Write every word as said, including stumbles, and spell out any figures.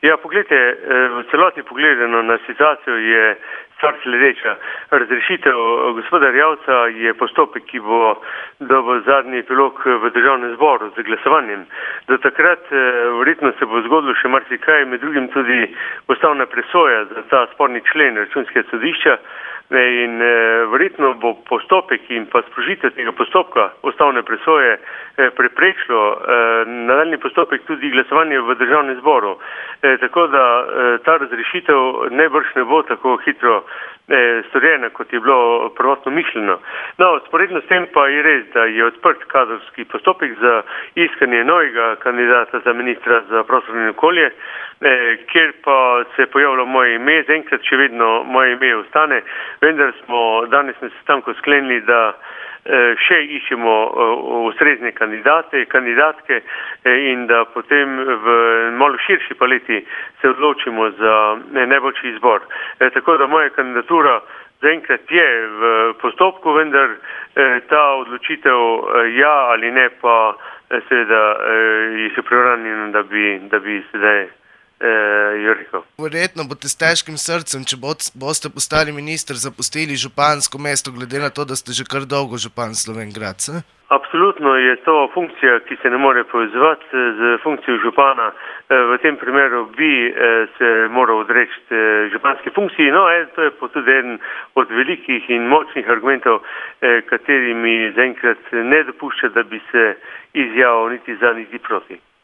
Ja, poglejte, v celoti pogledano na situacijo je stvar sledeča. Razrešitev gospoda Erjavca je postopek, ki bo dobil zadnji epilog v državnem zboru z glasovanjem. Do takrat verjetno se bo zgodilo še marsikaj, med drugim tudi ustavna presoja za ta sporni člen Računskega sodišča. In verjetno bo postopek in pa sprožitev tega postopka ustavne presoje preprečilo nadaljnji postopek tudi glasovanje v državnem zboru. Tako da ta razrešitev najbrž ne bo tako hitro storjena, kot je bilo prvotno mišljeno. No, sporedno s tem pa je res, da je odprt kadrovski postopek za iskanje novega kandidata za ministra za prostor in okolje, kjer pa se je pojavilo moje ime, zaenkrat še vedno moje ime ostane, vendar smo danes na sestanku sklenili, da še iščemo ustrezne kandidate, kandidatke in da potem v malo širši paleti se odločimo za najboljši izbor. Tako da moja kandidatura zaenkrat je v postopku, vendar ta odločitev ja ali ne pa seveda je še preuranjeno, da bi, da bi sedaj jo rekel. Verjetno boste s težkim srcem, če boste postali minister, zapustili župansko mesto, glede na to, da ste že kar dolgo župan Slovenj Gradca? Absolutno je to funkcija, ki se ne more povezovati z funkcijo župana. V tem primeru bi se moral odreči županski funkciji. No, to je pa tudi eden od velikih in močnih argumentov, katerimi zaenkrat ne dopušča, da bi se izjavil niti za, niti proti.